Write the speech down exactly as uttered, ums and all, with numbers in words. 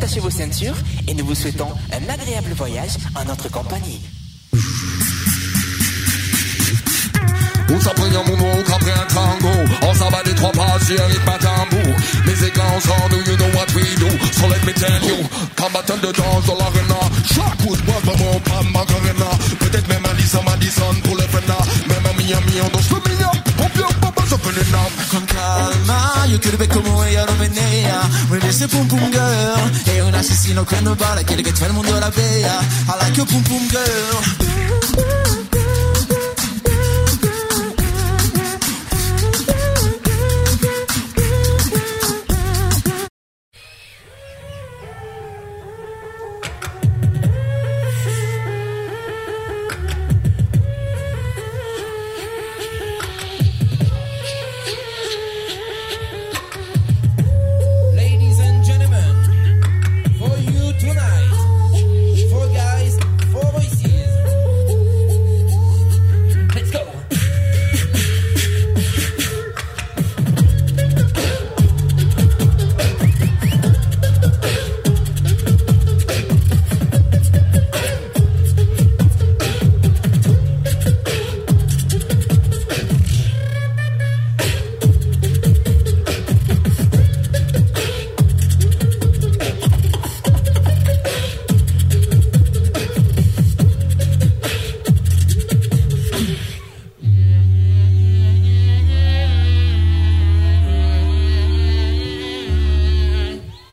attachez vos ceintures et nous vous souhaitons un agréable voyage en notre compagnie. Où ça prend un mono, où ça prend un tango. On s'en bat des trois pas sur un rythme à tambour. Les éclats ensemble, you know what we do. So let me tell you, combattant de danse dans l'arena. Chaque coup de bois, maman, pas Macarena. Peut-être même Alice Madison pour le Fena. Même à Miami, on danse le mignon. On vient pas besoin de le nom. Con calma, io chiudo come io lo venea. Riveste pum pum girl. E un assassino quando balla, chiede che c'è il mondo la bea. I like your pum pum girl.